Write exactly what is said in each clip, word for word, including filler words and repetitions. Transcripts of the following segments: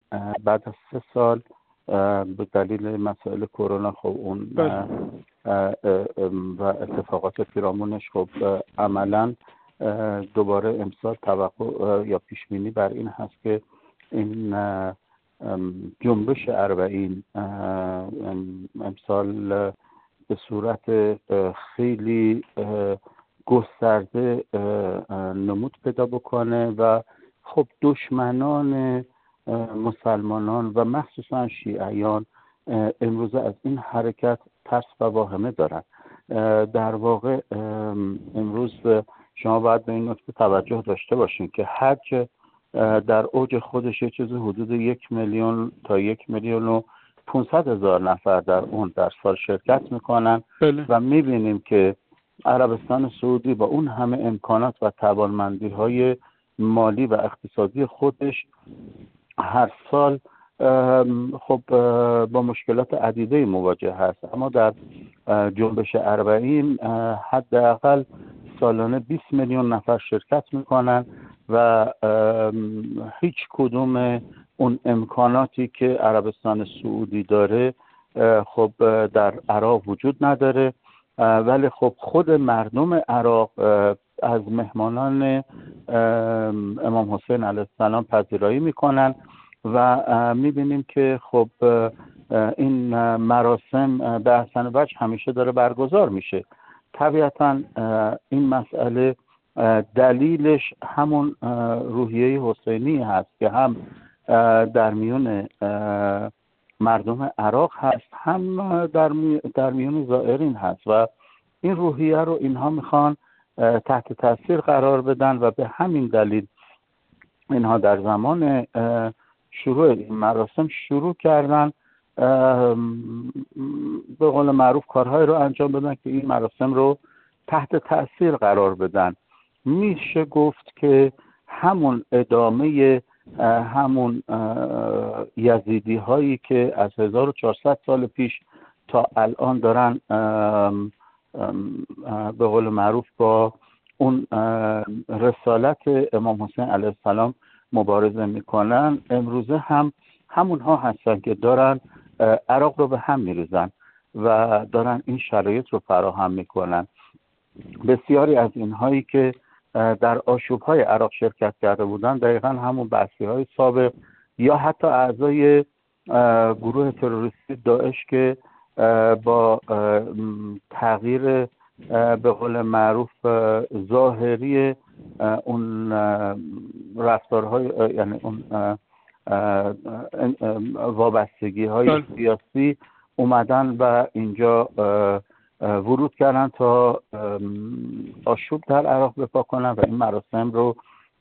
بعد از سه سال به دلیل مسائل کرونا خب اون و اتفاقات پیرامونش خب عملا دوباره امسال توقع یا پیش بینی بر این هست که این جنبش اربعین امسال به صورت خیلی گسترده نمود پیدا بکنه و خب دشمنان مسلمانان و مخصوصا شیعیان امروز از این حرکت ترس و واهمه دارن. در واقع امروز شما باید به این نکته توجه داشته باشین که حج در اوج خودش یه چیز حدود یک میلیون تا یک میلیون و پونصد هزار نفر در اون در سال شرکت میکنن بله. و میبینیم که عربستان سعودی با اون همه امکانات و توانمندی های مالی و اقتصادی خودش هر سال خب با مشکلات عدیده مواجه هست، اما در جنبش اربعین حداقل سالانه بیست میلیون نفر شرکت میکنن و هیچ کدوم اون امکاناتی که عربستان سعودی داره خب در عراق وجود نداره، ولی خب خود مردم عراق از مهمانان امام حسین علیه السلام پذیرایی میکنن و میبینیم که خب این مراسم به احسن وجه همیشه داره برگزار میشه. طبیعتا این مسئله دلیلش همون روحیه حسینی هست که هم در میون مردم عراق هست، هم در در میون زائرین هست و این روحیه رو اینها میخوان تحت تاثیر قرار بدن و به همین دلیل اینها در زمان شروع این مراسم شروع کردن به قول معروف کارهای رو انجام بدن که این مراسم رو تحت تاثیر قرار بدن. میشه گفت که همون ادامه همون یزیدی هایی که از هزار و چهارصد سال پیش تا الان دارن به قول معروف با اون رسالت امام حسین علیه السلام مبارزه میکنن، امروزه هم همونها هستن که دارن عراق رو به هم میریزن و دارن این شرایط رو فراهم میکنن. بسیاری از اینهایی که در آشوب‌های عراق شرکت کرده بودن دقیقاً همون بعثی‌های سابق یا حتی اعضای گروه تروریستی داعش که با تغییر به قول معروف ظاهری اون رفتارهای یعنی اون وابستگی‌های سیاسی اومدن و اینجا ورود کردن تا آشوب در عراق بپا کنن و این مراسم رو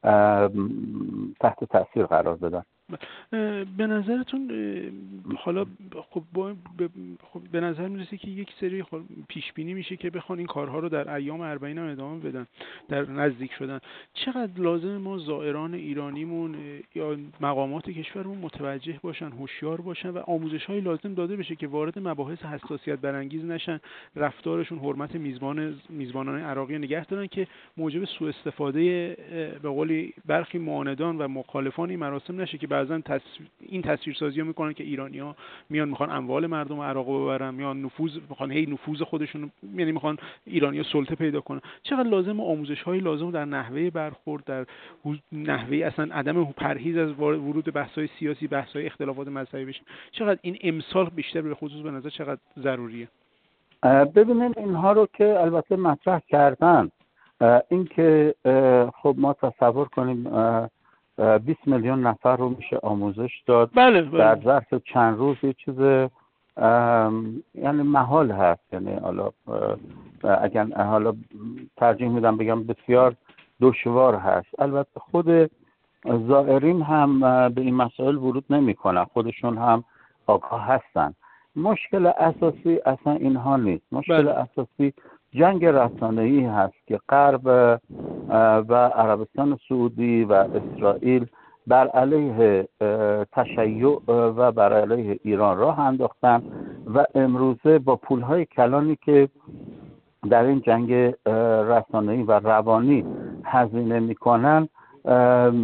تحت تاثیر قرار بدن. به نظرتون حالا خب خب به نظر میرسه که یک سری خب پیش بینی میشه که بخوان این کارها رو در ایام اربعین هم ادامه بدن، در نزدیک شدن. چقدر لازم ما زائران ایرانیمون یا مقامات کشورمون متوجه باشن، هوشیار باشن و آموزش‌های لازم داده بشه که وارد مباحث حساسیت برانگیز نشن، رفتارشون حرمت میزبان میزبانان عراقی نگه دارن که موجب سوء استفاده به قولی برخی معاندان و مخالفان این مراسم نشه که بعضن تصویر این تصویرسازی ها میکنن که ایرانی‌ها میان میخوان اموال مردم عراق رو ببرن، میان نفوذ میخوان هی نفوذ خودشون، یعنی میخوان ایرانی‌ها سلطه پیدا کنن. چقدر لازم آموزش‌های لازم در نحوه برخورد، در نحوه اصلا عدم پرهیز از ورود بحث‌های سیاسی، بحث‌های اختلافات مذهبی بشه، چقدر این امسال بیشتر به خصوص به نظر چقدر ضروریه؟ ببینید اینها رو که البته مطرح کردن، این که خب ما تصور کنیم بیست میلیون نفر رو میشه آموزش داد بله بله. در ظرف چند روز، یه چیز یعنی محال هست، یعنی حالا اگر حالا ترجیح میدم بگم بسیار دشوار هست. البته خود زائرین هم به این مسائل ورود نمی کنن، خودشون هم آگاه هستن. مشکل اساسی اصلا اینها نیست، مشکل بله. اساسی جنگ رسانه‌ای هست که غرب و عربستان سعودی و اسرائیل بر علیه تشیع و بر علیه ایران راه انداختن و امروزه با پولهای کلانی که در این جنگ رسانه‌ای و روانی هزینه میکنن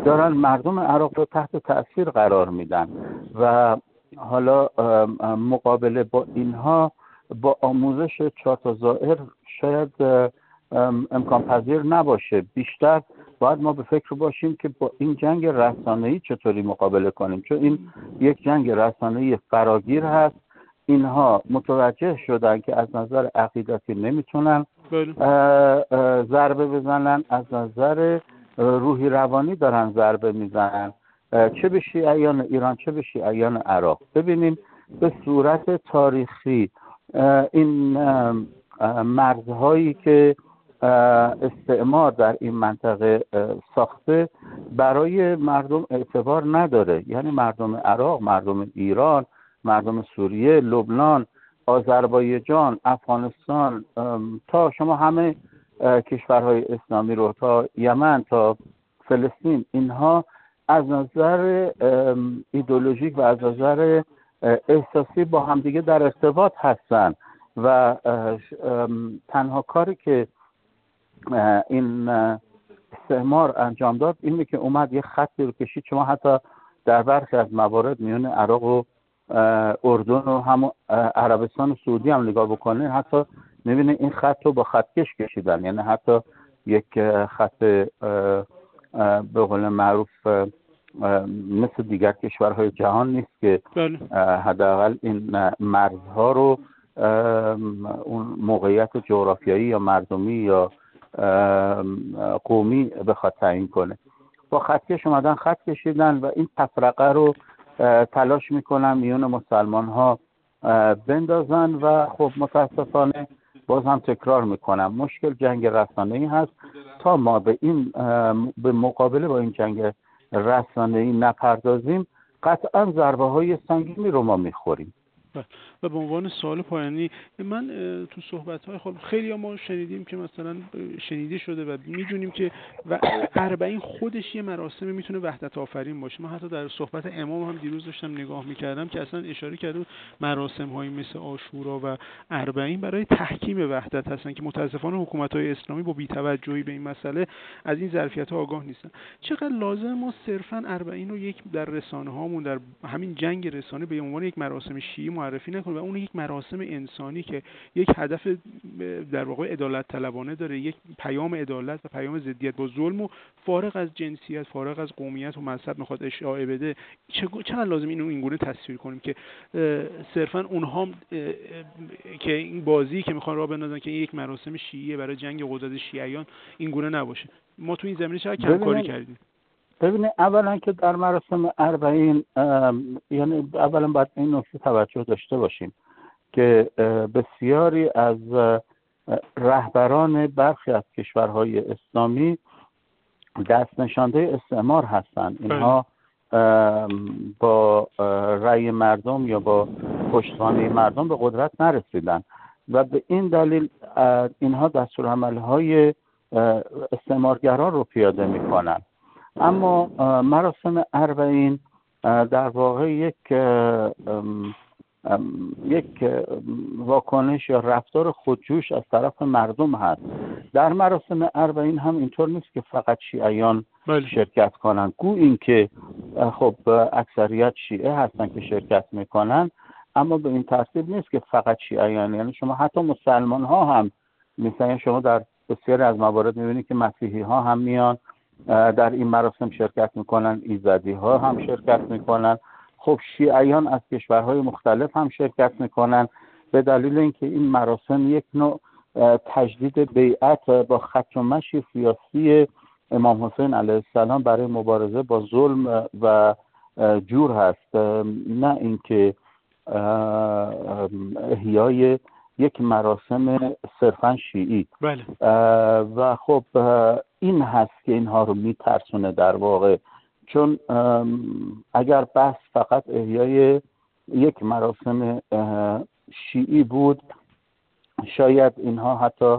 دارن مردم عراق رو تحت تأثیر قرار میدن و حالا مقابله با اینها با آموزش چهار تا زائر شاید امکان پذیر نباشه. بیشتر باید ما به فکر باشیم که با این جنگ رسانه‌ای چطوری مقابله کنیم، چون این یک جنگ رسانه‌ای فراگیر هست. اینها متوجه شدن که از نظر عقیدتی نمیتونن ضربه بزنن، از نظر روحی روانی دارن ضربه میزنن، چه به شیعیان ایران چه به شیعیان عراق. ببینیم به صورت تاریخی این مرزهایی که استعمار در این منطقه ساخته برای مردم اعتبار نداره. یعنی مردم عراق، مردم ایران، مردم سوریه، لبنان، آذربایجان، افغانستان، تا شما همه کشورهای اسلامی رو، تا یمن تا فلسطین، اینها از نظر ایدئولوژیک و از نظر احساسی با همدیگه در ارتباط هستن و تنها کاری که این استعمار انجام داد اینه که اومد یه خطی رو کشید. شما حتی در برخی از موارد میون عراق و اردن و هم عربستان و سعودی هم نگاه بکنه، حتی میبینه این خط رو با خطکش کشیدن. یعنی حتی یک خط به قول معروف مثل دیگر کشورهای جهان نیست که حداقل این مرزها رو اون موقعیت جغرافیایی یا مردمی یا قومی بخواد تعیین کنه. با خطکش اومدن خط کشیدن و این تفرقه رو تلاش میکنن میون مسلمان ها بندازن و خب متاسفانه باز هم تکرار میکنم مشکل جنگ رسانه‌ای هست. تا ما به این به مقابله با این جنگ رسانه‌ای نپردازیم قطعا ضربه های سنگینی رو ما میخوریم. و به عنوان سوال پایانی، من تو صحبت‌های خب خیلی ها ما شنیدیم که مثلا شنیده شده و میدونیم که و اربعین خودش یه مراسم میتونه وحدت آفرین باشه. من حتی در صحبت امام هم دیروز داشتم نگاه میکردم که اصلا اشاره کرده مراسم‌هایی مثل عاشورا و اربعین برای تحکیم وحدت هستن که متاسفانه حکومت‌های اسلامی با بی‌توجهی به این مسئله از این ظرفیت‌ها آگاه نیستن. چقدر لازم ما صرفاً اربعین رو یک در رسانه‌هامون در همین جنگ رسانه به عنوان یک مراسم شیعی معرفی نکنه و اون یک مراسم انسانی که یک هدف در واقع عدالت طلبانه داره، یک پیام عدالت و پیام ضدیت با ظلم و فارغ از جنسیت، فارغ از قومیت و مذهب میخواد اشاعه بده، چقدر لازم اینو اینگونه تصویر کنیم که صرفا اونها که این بازی که میخوان راه بندازن که این یک مراسم شیعیه برای جنگ قدرت شیعیان اینگونه نباشه. ما تو این زمینه چقدر کم کاری کردیم. ببینید اولا که در مراسم اربعین یعنی اولا باید این نکته توجه داشته باشیم که بسیاری از رهبران برخی از کشورهای اسلامی دست نشانده استعمار هستند. اینها با رأی مردم یا با پشتوانه مردم به قدرت نرسیدن و به این دلیل اینها دستورالعمل‌های استعمارگران رو پیاده می‌کنن. اما مراسم اربعین در واقع یک یک واکنش یا رفتار خودجوش از طرف مردم هست. در مراسم اربعین هم اینطور نیست که فقط شیعیان بله. شرکت کنن. گو این که خب اکثریت شیعه هستن که شرکت میکنن، اما به این ترتیب نیست که فقط شیعیان. یعنی شما حتی مسلمان ها هم مثلا شما در بسیاری از موارد میبینید که مسیحی ها هم میان در این مراسم شرکت میکنن، ایزدی ها هم شرکت میکنن، خب شیعیان از کشورهای مختلف هم شرکت میکنن، به دلیل اینکه این مراسم یک نوع تجدید بیعت با خط و مشی سیاسی امام حسین علیه السلام برای مبارزه با ظلم و جور هست، نه اینکه احیای یک مراسم صرفا شیعی. بله. و خب این هست که اینها رو میترسونه در واقع، چون اگر بحث فقط احیای یک مراسم شیعی بود شاید اینها حتی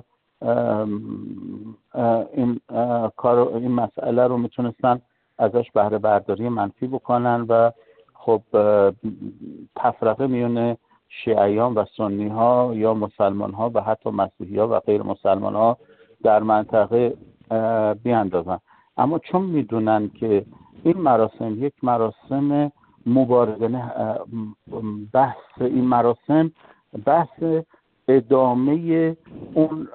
این کار این مسئله رو میتونستن ازش بهره برداری منفی بکنن و خب تفرقه میون شیعیان و سنی ها یا مسلمان ها و حتی مسیحی ها و غیر مسلمان ها در منطقه بیاندازن. اما چون میدونن که این مراسم یک مراسم مبارزه، بحث این مراسم بحث ادامه اون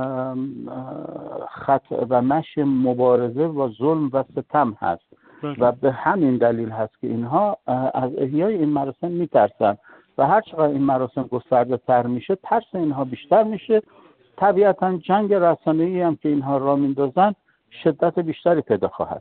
خط و مشی مبارزه و ظلم و ستم هست و به همین دلیل هست که اینها از احیای این مراسم میترسن و هر چقدر این مراسم گسترده تر میشه ترس اینها بیشتر میشه. طبیعتا جنگ رسانه‌ای هم که اینها را میندازن شدت بیشتری پیدا خواهد